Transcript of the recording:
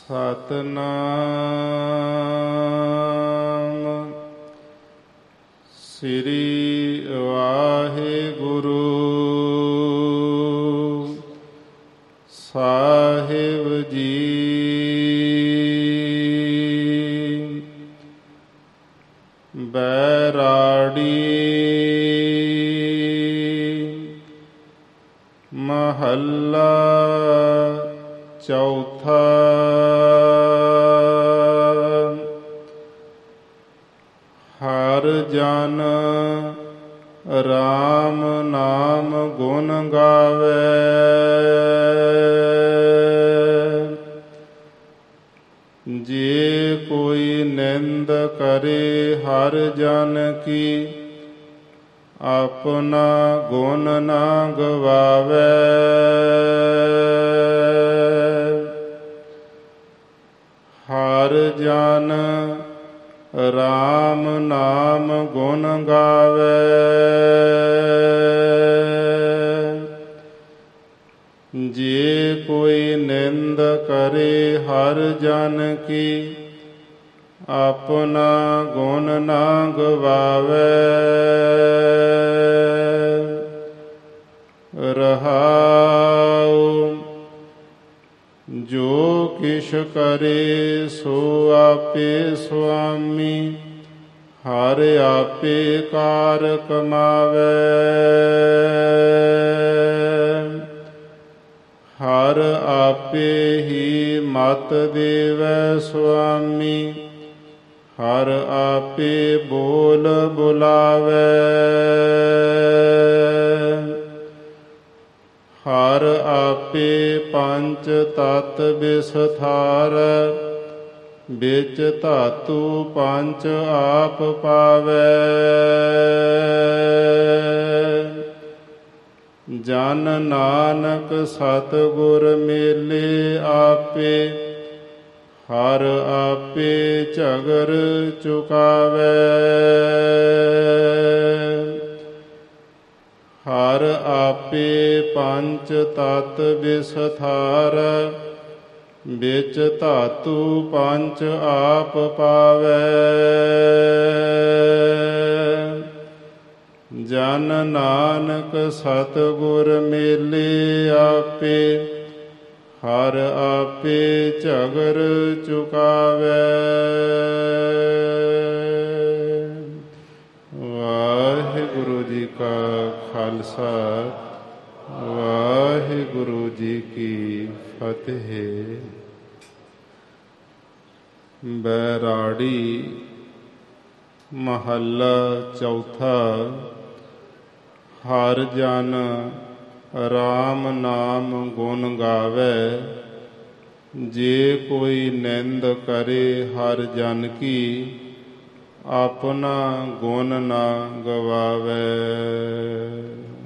ਸਤਿਨਾਮ ਸ੍ਰੀ ਵਾਹਿਗੁਰੂ ਸਾਹਿਬ ਜੀ। ਬੈਰਾੜੀ ਮਹੱਲਾ ਚੌਥਾ। ਹਰਿ ਜਨ ਰਾਮ ਨਾਮ ਗੁਣ ਗਾਵੇ, ਜੇ ਕੋਈ ਨਿੰਦ ਕਰੇ ਹਰਿ ਜਨ ਕੀ, ਆਪਣਾ ਗੁਣ ਨਾ ਗਵਾਵੇ। ਹਰਿ ਜਨ ਰਾਮ ਨਾਮ ਗੁਣ ਗਾਵੇ, ਜੇ ਕੋਈ ਨਿੰਦ ਕਰੇ ਹਰਿ ਜਨ ਕੀ, ਆਪਣਾ ਗੁਣ ਨਾ ਗਵਾਵੇ। ਰਹਾਉ ਜੋ ਕਿਛ ਕਰੇ ਸੋ ਆਪੇ ਸੁਆਮੀ, ਹਰਿ ਆਪੇ ਕਾਰ ਕਮਾਵੇ। ਹਰਿ ਆਪੇ ਹੀ ਮਤਿ ਦੇਵੈ ਸੁਆਮੀ, ਹਰਿ ਆਪੇ ਬੋਲ ਬੁਲਾਵੇ। ਹਰਿ ਆਪੇ ਪੰਚ ਤਤ ਬਿਸਥਾਰੈ, ਵਿੱਚ ਧਾਤੂ ਪੰਚ ਆਪ ਪਾਵੈ। ਜਨ ਨਾਨਕ ਸਤਿਗੁਰ ਮੇਲੇ ਆਪੇ, ਹਰਿ ਆਪੇ ਝਗਰ ਚੁਕਾਵੇ। ਹਰਿ ਆਪੇ ਪੰਚ ਤਤ ਬਿਸਥਾਰੈ, ਵਿੱਚ ਧਾਤੂ ਪੰਚ ਆਪ ਪਾਵੈ। ਜਨ ਨਾਨਕ ਸਤਿਗੁਰ ਮੇਲੇ ਆਪੇ, ਹਰਿ ਆਪੇ ਝਗਰ ਚੁਕਾਵੇ। ਵਾਹਿਗੁਰੂ ਜੀ ਕਾ ਖਾਲਸਾ, ਵਾਹਿਗੁਰੂ ਜੀ ਕੀ ਫਤਿਹ। ਬੈਰਾੜੀ ਮਹੱਲਾ ਚੌਥਾ। ਹਰਿ ਜਨ ਰਾਮ ਨਾਮ ਗੁਣ ਗਾਵੇ, ਜੇ ਕੋਈ ਨਿੰਦ ਕਰੇ ਹਰਿ ਜਨ ਕੀ, ਆਪਣਾ ਗੁਣ ਨਾ ਗਵਾਵੇ।